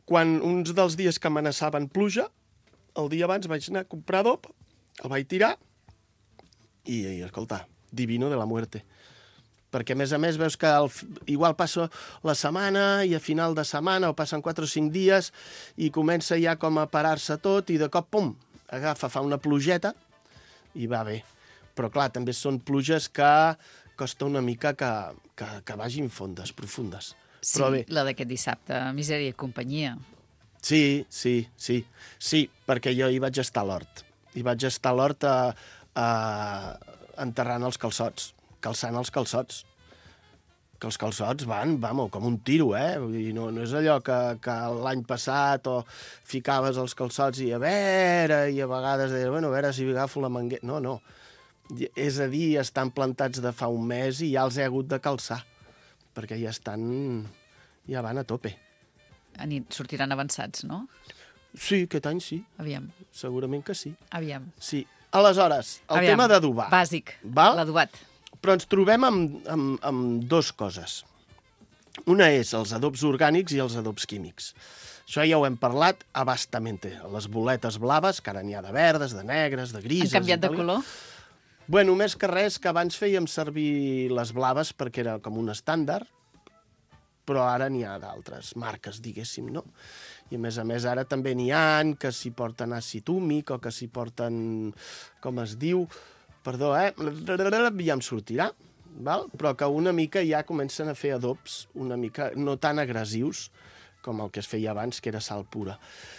quan uns dels dies que amenaçaven pluja, el dia abans vaig anar a comprar adob, el vaig tirar i, i escolta, divino de la muerte. Perquè, a més a més, veus que al, igual passa la setmana i a final de setmana o passen quatre o cinc dies i comença ja com a parar-se tot i de cop, pum, agafa, fa una plugeta i va bé. Però, clar, també són pluges que costa una mica que, que, que vagin fondes, profundes. Sí, Però bé. La d'aquest dissabte, misèria i companyia. Sí, sí, sí. Sí, perquè jo hi vaig estar a l'hort. Hi vaig estar a l'hort a, a, enterrant els calçots, calçant els calçots. Que els calçots van, vamos, com un tiro, eh? Vull dir, no, no és allò que, que l'any passat o ficaves els calçots i a veure, i a vegades deies, bueno, a veure si agafo la manguera. No, no. És a dir, estan plantats de fa un mes i ja els he hagut de calçar, perquè ja estan, ja van a tope. Anit, sortiran avançats, no? Sí, aquest any sí. Aviam, Segurament que sí. aviam. Sí. Aleshores, el Aviam. tema d'adobar. Bàsic, Val? l'adobat. Però ens trobem amb, amb, amb dues coses. Una és els adobs orgànics i els adobs químics. Això ja ho hem parlat a bastamente. Les boletes blaves, que ara n'hi ha de verdes, de negres, de grises... Han canviat de color? Bueno, més que res, que abans fèiem servir les blaves perquè era com un estàndard, però ara n'hi ha d'altres marques, diguéssim, no? I a més a més ara també n'hi ha que s'hi porten àcid húmic o que s'hi porten, com es diu, perdó, eh? Ja em sortirà, val? Però que una mica ja comencen a fer adobs una mica no tan agressius com el que es feia abans, que era sal pura.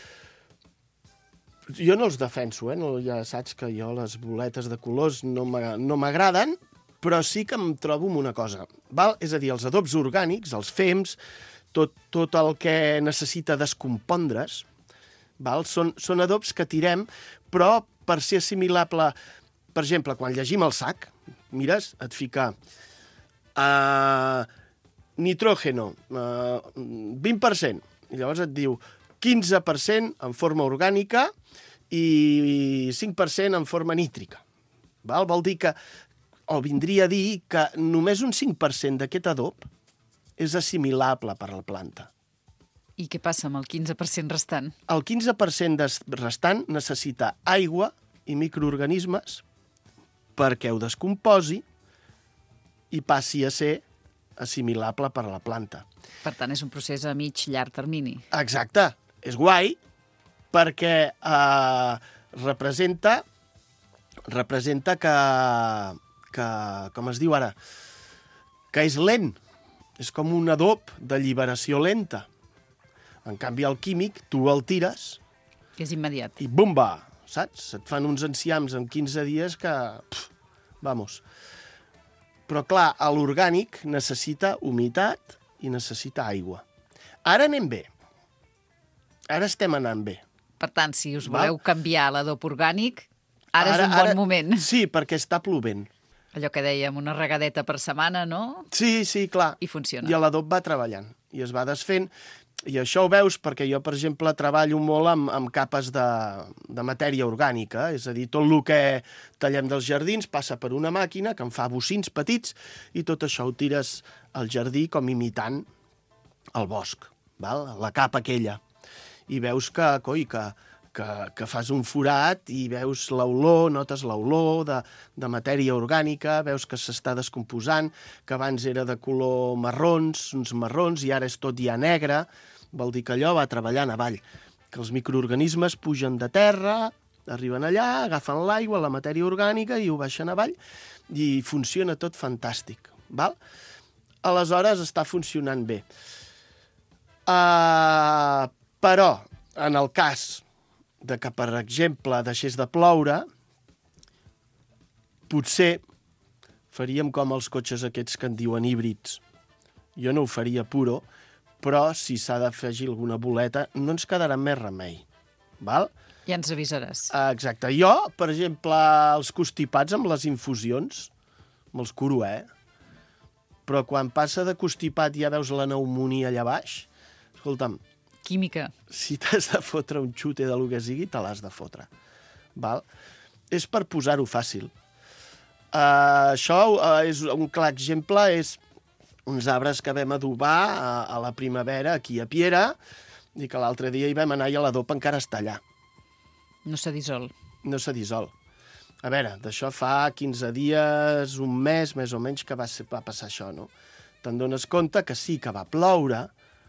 Jo no els defenso, eh? No, ja saps que jo les boletes de colors no m'agraden, però sí que em trobo amb una cosa. Val? És a dir, els adobs orgànics, els fems, tot, tot el que necessita descompondre's, val? Són, són adobs que tirem, però per ser assimilable... Per exemple, quan llegim el sac, mires, et fica uh, nitrógeno, uh, vint per cent, i llavors et diu quinze per cent en forma orgànica i cinc per cent en forma nítrica. Val? Vol dir que, o vindria a dir que només un cinc per cent d'aquest adob és assimilable per la planta. I què passa amb el quinze per cent restant? El quinze per cent restant necessita aigua i microorganismes perquè ho descomposi i passi a ser assimilable per la planta. Per tant, és un procés a mig llarg termini. Exacte. És guai perquè eh, representa representa que, que, com es diu ara, que és lent. És com un adob d'alliberació lenta. En canvi, el químic, tu el tires... És immediat. I bumba, saps? Et fan uns enciams en quinze dies que... Pff, vamos. Però, clar, l'orgànic necessita humitat i necessita aigua. Ara anem bé. Ara estem anant bé. Per tant, si us voleu Val? canviar l'adob orgànic, ara, ara és un bon ara, moment. Sí, perquè està plovent. Allò que dèiem, una regadeta per setmana, no? Sí, sí, clar. I funciona. I l'adob va treballant i es va desfent. I això ho veus perquè jo, per exemple, treballo molt amb, amb capes de, de matèria orgànica, és a dir, tot el que tallem dels jardins passa per una màquina que en fa bocins petits i tot això ho tires al jardí com imitant el bosc, val? La capa aquella. I veus que, coi, que, que, que fas un forat i veus l'olor, notes l'olor de, de matèria orgànica, veus que s'està descomposant, que abans era de color marrons, uns marrons, i ara és tot ja negre, vol dir que allò va treballant avall, que els microorganismes pugen de terra, arriben allà, agafen l'aigua, la matèria orgànica i ho baixen avall, i funciona tot fantàstic, val? Aleshores està funcionant bé. Uh, però, en el cas de que, per exemple, deixés de ploure, potser faríem com els cotxes aquests que en diuen híbrids. Jo no ho faria puro, però si s'ha d'afegir alguna boleta, no ens quedarà més remei. Val? Ja ens avisaràs. Exacte. Jo, per exemple, els constipats amb les infusions, me'ls curo, eh? Però quan passa de constipat i ja veus la pneumonia allà baix, escolta'm, química. Si t'has de fotre un xute de lo que sigui, te l'has de fotre. Val? És per posar-ho fàcil. Uh, això uh, és un clar exemple, és uns arbres que vam adobar a, a la primavera aquí a Piera, i que l'altre dia hi vam anar i l'adob encara està allà. No s'ha dissolt. No s'ha dissolt. A veure, d'això fa quinze dies, un mes, més o menys, que va, ser, va passar això, no? Te'n dones compte que sí que va ploure,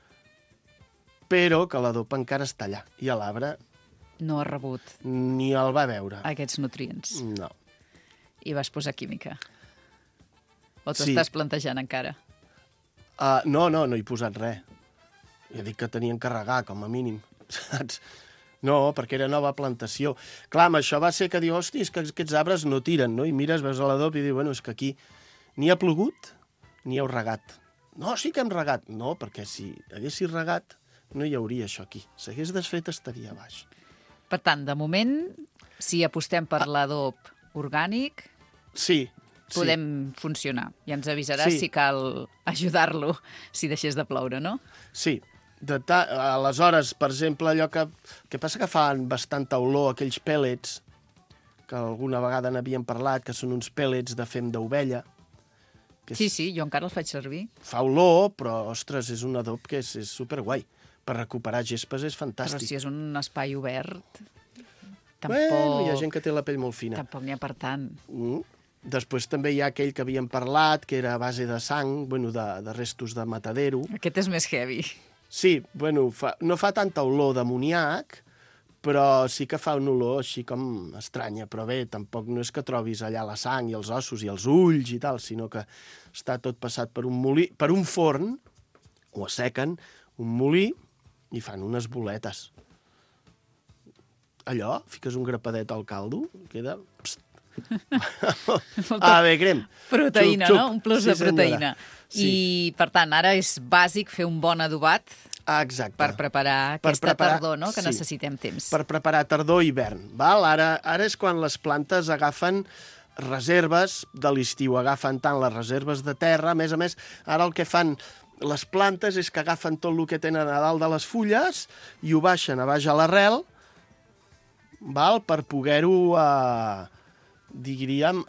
però que l'adob encara està allà. I l'arbre No ha rebut ni el va veure. aquests nutrients. No. I vas posar química. O t'ho Sí. estàs plantejant encara? Uh, no, no, no he posat res. Ja dic que tenien que regar, com a mínim. Saps? No, perquè era nova plantació. Clar, amb això va ser que diu, hosti, és que aquests arbres no tiren, no? I mires, veus l'adob i dius, bueno, és que aquí ni ha plogut ni heu regat. No, sí que hem regat. No, perquè si haguessis regat no hi hauria això aquí. Si hagués desfet estaria baix. Per tant, de moment, si apostem per l'adob orgànic, Sí, sí. podem funcionar. I ens avisaràs Sí. si cal ajudar-lo si deixés de ploure, no? Sí. De ta... Aleshores, per exemple, allò que... que passa que fan bastanta olor, aquells pèl·lets, que alguna vegada n'havíem parlat, que són uns pèl·lets de fem d'ovella. Que Sí, és- sí, jo encara el faig servir. Fa olor, però, ostres, és un adob que és, és superguai. Per recuperar gespes és Però fantàstic. si és un espai obert, tampoc, Bueno, hi ha gent que té la pell molt fina. tampoc n'hi ha per tant. Mm. Després també hi ha aquell que havíem parlat, que era a base de sang, bueno, de, de restos de matadero. Aquest és més heavy. Sí, bueno, fa, no fa tanta olor d'amoníac, però sí que fa una olor així com estranya. Però bé, tampoc no és que trobis allà la sang i els ossos i els ulls i tal, sinó que està tot passat per un molí, per un forn, ho assequen, un molí, i fan unes boletes. Allò, fiques un grapadet al caldo, queda... Pst. Ah, bé, crem. Proteïna, Xup, xup. no? Un plus Sí, de proteïna. Sí. I, per tant, ara és bàsic fer un bon adobat Ah, exacte. per preparar Per aquesta preparar- tardor, no? Que sí. necessitem temps. Per preparar tardor i hivern. Val? Ara, ara és quan les plantes agafen reserves de l'estiu, agafen tant les reserves de terra, a més a més, ara el que fan les plantes és que agafen tot el que tenen a dalt de les fulles i ho baixen a baix a l'arrel, val? Per poder-ho, eh, diríem,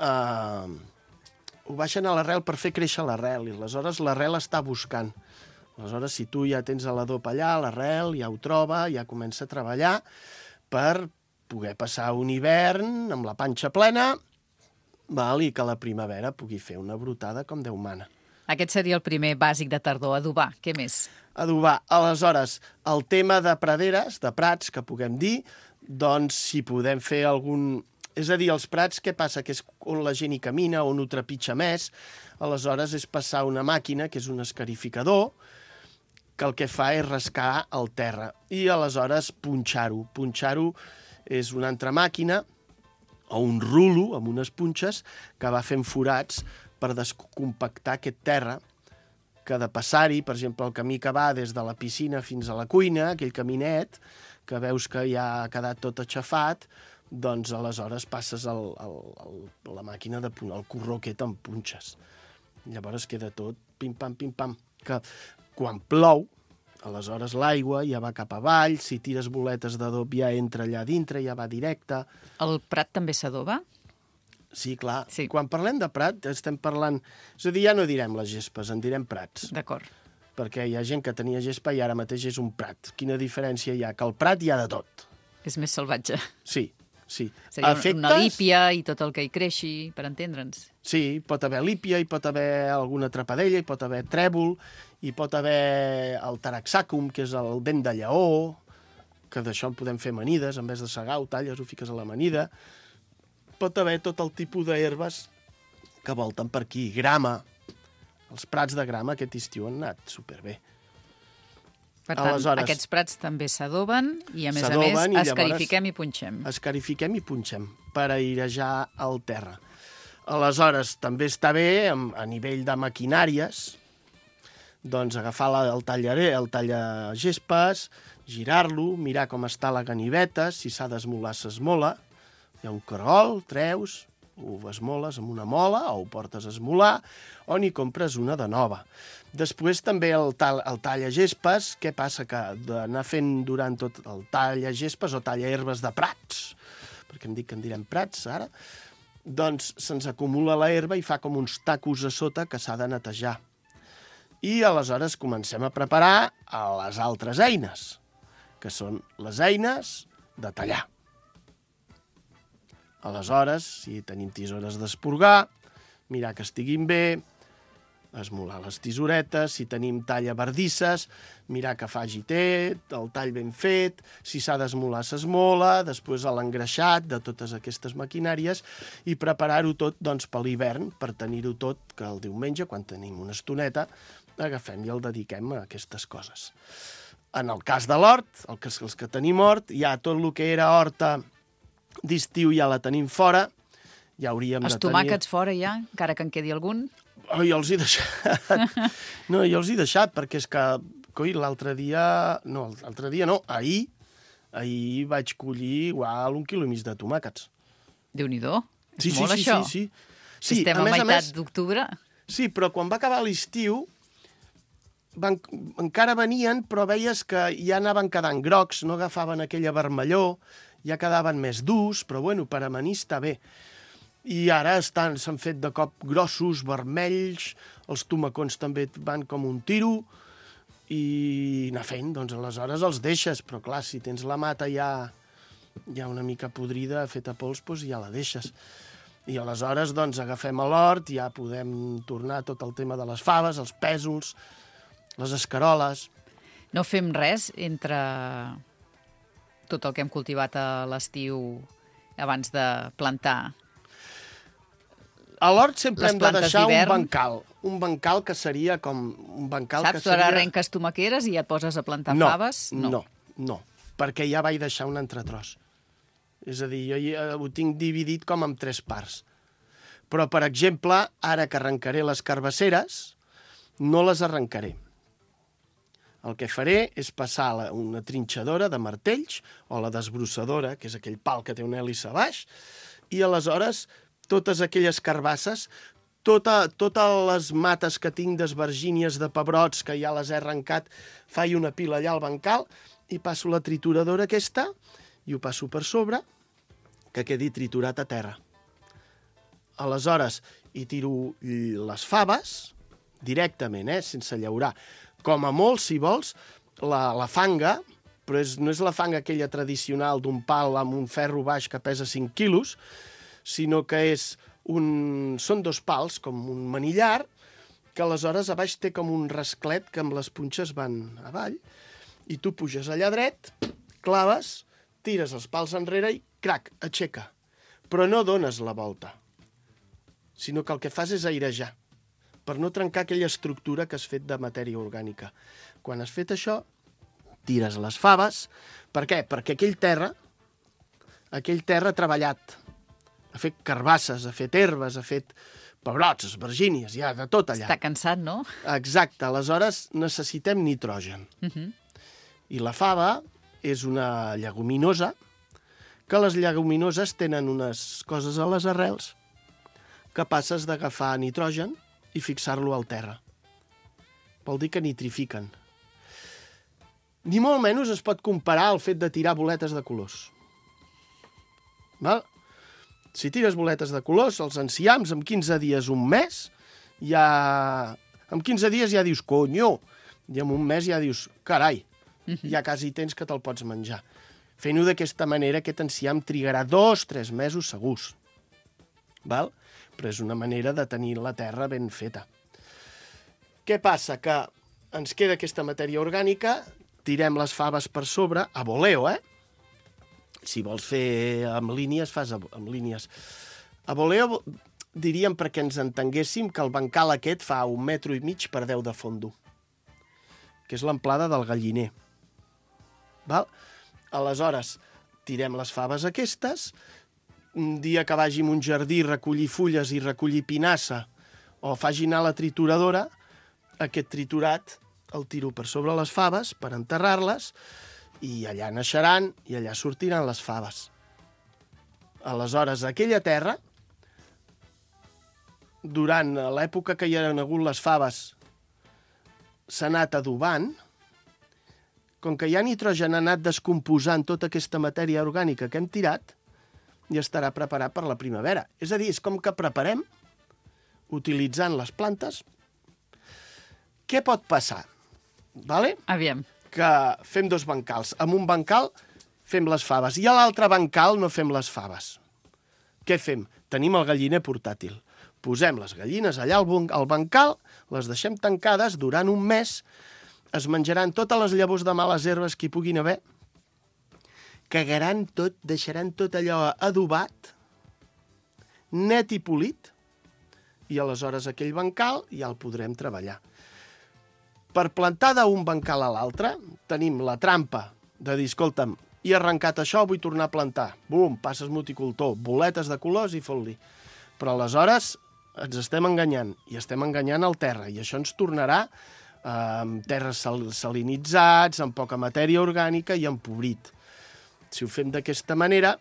eh, ho baixen a l'arrel per fer créixer l'arrel, i aleshores l'arrel està buscant. Aleshores, si tu ja tens l'adob allà, l'arrel, ja ho troba, ja comença a treballar per poder passar un hivern amb la panxa plena, val? I que la primavera pugui fer una brotada com Déu mana. Aquest seria el primer bàsic de tardor, adobar. Què més? Adobar. Aleshores, el tema de praderes, de prats, que puguem dir, doncs si podem fer algun... És a dir, els prats, què passa? Que és on la gent hi camina, on ho trepitja més. Aleshores, és passar una màquina, que és un escarificador, que el que fa és rascar el terra. I aleshores punxar-ho. Punxar-ho és una altra màquina, o un rulo amb unes punxes, que va fent forats per descompactar aquest terra, que de passar-hi, per exemple, el camí que va des de la piscina fins a la cuina, aquell caminet, que veus que ja ha quedat tot aixafat, doncs aleshores passes el, el, el, la màquina, de, el corró aquest amb punxes. Llavors queda tot pim-pam, pim-pam. Que quan plou, aleshores l'aigua ja va cap avall, si tires boletes d'adob ja entra allà dintre, ja va directe. El prat també s'adoba? Sí, clar. Sí. Quan parlem de prat estem parlant... És a dir, ja no direm les gespes, en direm prats. D'acord. Perquè hi ha gent que tenia gespa i ara mateix és un prat. Quina diferència hi ha? Que al prat hi ha de tot. És més salvatge. Sí, sí. Seria Efectes, una lípia i tot el que hi creixi, per entendre'ns. Sí, hi pot haver lípia, hi pot haver alguna trapadella, hi pot haver trèvol, hi pot haver el taraxàcum, que és el dent de lleó, que d'això en podem fer amanides, en vez de segar, ho talles, ho fiques a l'amanida. Pot haver tot el tipus d'herbes que volten per aquí. Grama. Els prats de grama aquest estiu han anat superbé. Per tant, Aleshores, aquests prats també s'adoben i, a més a s'adoben més, i llavors- escarifiquem i punxem. Escarifiquem i punxem per airejar el terra. Aleshores, també està bé, am- a nivell de maquinàries, doncs agafar la, el tallaré, el tallagespes, girar-lo, mirar com està la ganiveta, si s'ha d'esmolar, s'esmola. Hi ha un cargol, treus, ho esmoles amb una mola o ho portes a esmolar, o n'hi compres una de nova. Després també el, tal, el tallagespes, què passa? Que d'anar fent durant tot el tallagespes o tallaherbes de prats, perquè em dic que en direm prats ara, doncs se'ns acumula la herba i fa com uns tacos a sota que s'ha de netejar. I aleshores comencem a preparar a les altres eines. que són les eines de tallar. Aleshores, si tenim tisores d'esporgar, mirar que estiguin bé, esmolar les tisoretes, si tenim talla bardisses, mirar que faci té, el tall ben fet, si s'ha d'esmolar s'esmola, després l'engreixat de totes aquestes maquinàries i preparar-ho tot doncs, per l'hivern, per tenir-ho tot, que el diumenge, quan tenim una estoneta, agafem i el dediquem a aquestes coses. En el cas de l'hort, el que, els que tenim hort, ja tot el que era horta d'estiu ja la tenim fora, ja hauríem Els de tenir... tomàquets fora ja, encara que en quedi algun? Oh, jo els he deixat. No, jo els he deixat, perquè és que, coi, l'altre dia... No, l'altre dia no, ahir, ahir vaig collir igual un quilo i mig de tomàquets. Déu-n'hi-do, és Sí, sí, molt sí, això. sí, sí. Sí, Estem a, més, meitat més, d'octubre. Sí, però quan va acabar l'estiu, van, encara venien, però veies que ja anaven quedant grocs, no agafaven aquella vermellor, ja quedaven més durs, però bueno, per amanir està bé. I ara estan, s'han fet de cop grossos, vermells, els tomacons també van com un tiro, i anar fent, doncs aleshores els deixes, però clar, si tens la mata ja, ja una mica podrida, feta pols, doncs ja la deixes. I aleshores, doncs, agafem a l'hort, ja podem tornar tot el tema de les faves, els pèsols, les escaroles... No fem res entre tot el que hem cultivat a l'estiu abans de plantar. A l'hort sempre Les hem de plantes deixar un d'hivern. bancal. Un bancal que seria com... Un bancal Saps, que tu ara seria... arrenques tomaqueres i ja et poses a plantar no, faves? No, no, no, perquè ja vaig deixar un entretros. És a dir, jo ja ho tinc dividit com en tres parts. Però, per exemple, ara que arrencaré les carbasseres, no les arrencaré. El que faré és passar la, una trinxadora de martells, o la desbrossadora, que és aquell pal que té una hèlice a baix, i aleshores totes aquelles carbasses, tota, totes les mates que tinc d'esvergínies, de pebrots, que ja les he arrencat, faig una pila allà al bancal i passo la trituradora aquesta i ho passo per sobre, que quedi triturat a terra. Aleshores, hi tiro les faves directament, eh, sense llaurar. Com a molt, si vols, la, la fanga, però és, no és la fanga aquella tradicional d'un pal amb un ferro baix que pesa cinc quilos, sinó que és un, són dos pals, com un manillar, que aleshores a baix té com un rasclet que amb les punxes van avall, i tu puges allà dret, claves, tires els pals enrere i, crac, aixeca. Però no dones la volta, sinó que el que fas és airejar, per no trencar aquella estructura que has fet de matèria orgànica. Quan has fet això, tires les faves. Per què? Perquè aquell terra, aquell terra ha treballat, ha fet carbasses, ha fet herbes, ha fet pebrots, esvergínies, ja de tot allà. Està cansat, no? Exacte, aleshores necessitem nitrogen. Uh -huh. I la fava és una lleguminosa, que les lleguminoses tenen unes coses a les arrels capaces d'agafar nitrogen i fixar-lo al terra. Vol dir que nitrifiquen. Ni molt menys es pot comparar al fet de tirar boletes de colors. Val? Si tires boletes de colors, els enciams, en quinze dies, un mes, ja... En quinze dies ja dius, conyo, i en un mes ja dius, carai, ja quasi tens que te'l pots menjar. Fent-ho d'aquesta manera, aquest enciam trigarà dos, tres mesos segurs. Val? Però és una manera de tenir la terra ben feta. Què passa? Que ens queda aquesta matèria orgànica, tirem les faves per sobre, a voleo, eh? Si vols fer amb línies, fas amb línies. A voleo diríem, perquè ens entenguéssim, que el bancal aquest fa un metro i mig per deu de fondo, que és l'amplada del galliner. Val? Aleshores, tirem les faves aquestes, un dia que vagi a un jardí recollir fulles i recollir pinassa o faci anar la trituradora, aquest triturat el tiro per sobre les faves per enterrar-les i allà naixeran i allà sortiran les faves. Aleshores, aquella terra, durant l'època que hi han hagut les faves, s'ha anat adobant. Com que hi ha nitrogen, ha anat descomposant tota aquesta matèria orgànica que hem tirat, i estarà preparat per la primavera. És a dir, és com que preparem, utilitzant les plantes. Què pot passar? Vale? Aviam. que fem dos bancals. En un bancal fem les faves i a l'altre bancal no fem les faves. Què fem? Tenim el galliner portàtil. Posem les gallines allà al, al bancal, les deixem tancades durant un mes, es menjaran totes les llavors de males herbes que hi puguin haver, cagaran tot, deixaran tot allò adobat, net i polit, i aleshores aquell bancal ja el podrem treballar. Per plantar d'un bancal a l'altre, tenim la trampa de dir, escolta'm, he arrencat això, vull tornar a plantar. Bum, passes multicultor, boletes de colors i fot-li. Però aleshores ens estem enganyant, i estem enganyant el terra, i això ens tornarà eh, amb terres sal salinitzats, amb poca matèria orgànica i empobrit. Si ho fem d'aquesta manera,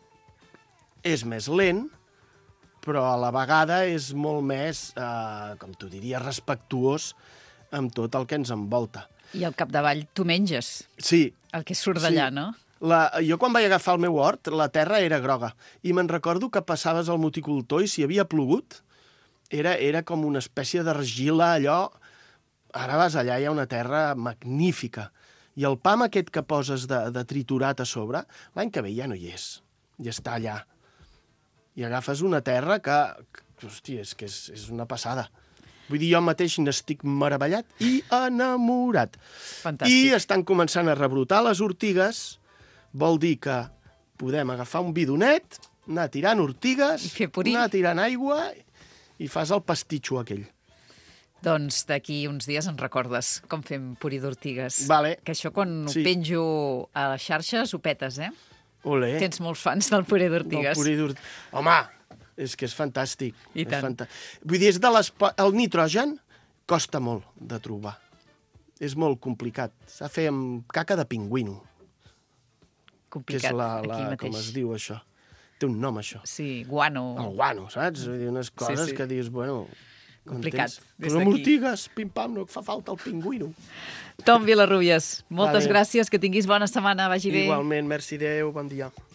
és més lent, però a la vegada és molt més, eh, com t'ho diria, respectuós amb tot el que ens envolta. I al capdavall tu menges Sí. el que surt d'allà, Sí. no? La, jo quan vaig agafar el meu hort, la terra era groga. I me'n recordo que passaves al multicultor i si havia plogut, era, era com una espècie d'argila, allò... Ara vas allà, hi ha una terra magnífica. I el pam aquest que poses de, de triturat a sobre, l'any que ve ja no hi és. Ja està allà. I agafes una terra que... que hòstia, és que és, és una passada. Vull dir, jo mateix n'estic meravellat i enamorat. Fantàstic. I estan començant a rebrotar les ortigues. Vol dir que podem agafar un bidonet, anar tirant ortigues, I fer purí. anar tirant aigua i fas el pastitxo aquell. Doncs d'aquí uns dies ens recordes com fem purí d'ortigues. Vale. Que això quan Sí. ho penjo a les xarxes ho petes, eh? Olé. Tens molts fans del puré Del d'ortigues. puré d'ort- Home, és que és fantàstic. I és tant. fanta... Vull dir, és de les... el nitrogen costa molt de trobar. És molt complicat. S'ha de fer amb caca de pingüino, que Complicat, és la, la, aquí mateix. com es diu això. Té un nom, això. Sí, guano. El guano, saps? Vull dir, unes coses sí. que dius, bueno... Complicat, m'entens? des Posa'm d'aquí. ortigues, pim-pam, no fa falta el pingüino. Tom Vilarrubias, moltes Vale. gràcies, que tinguis bona setmana, vagi bé. Igualment, merci, Déu, bon dia.